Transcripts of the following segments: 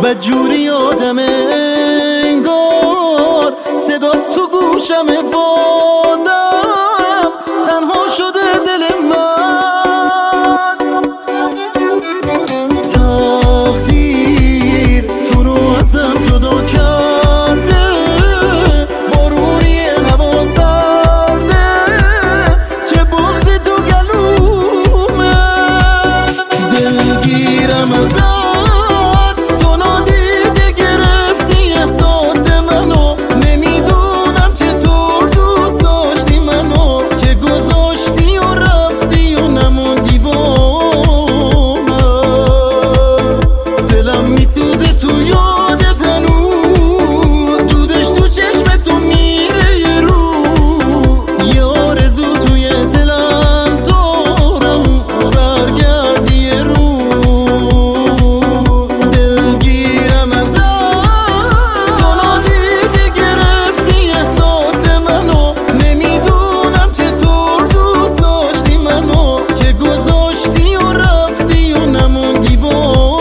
بدجوری آدم انگار، صدا تو گوشم بازم تنها شده دل من. تقدیر تو رو ازم جدا کرده، بارونی هوا سرده، چه بغض تو گلومه. دلگیرم ازت، تو نادیده گرفتی احساس منو، نمیدونم چطور دوست داشتی منو که گذاشتی و رفتی و نموندی با من. دلم میسوزه تو یادت هنوز، دودش تو چشم تو میره یه رو، یه آرزو توی دلم دارم برگردی یه رو. دلگیرم ازت، تو نادیده گرفتی احساس منو، نمیدونم چطور دوست داشتی منو که گذاشتی و رفتی و نموندی با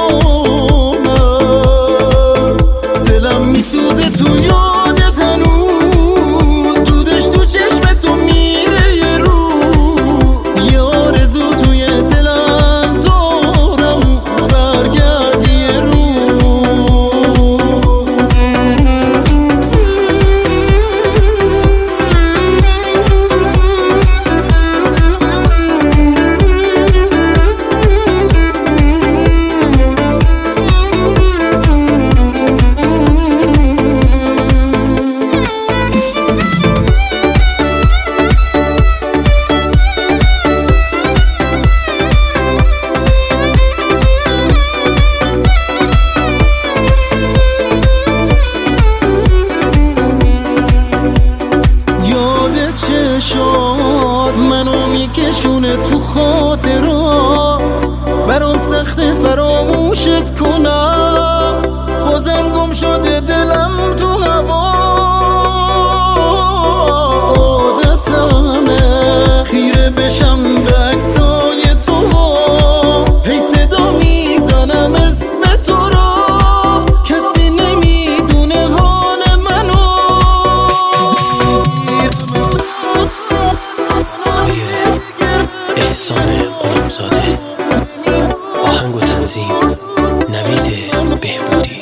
من. دلم میسوزه تو یادت هنوز، دودش تو چشم تو میره یه رو، یه آرزو توی دلم دارم برگردی یه رو. یاد چشات منو میکشونه تو خاطرات، برام سخت فراموشت کنم، بازم گم شده دلم تو هوا. عادتمه خیره بشم به عکسای تو، هی صدا میزنم اسم تو را، کسی نمیدونه حال منو. احسان غلامزاده، آهنگ و تنظیم نوید بهبودی.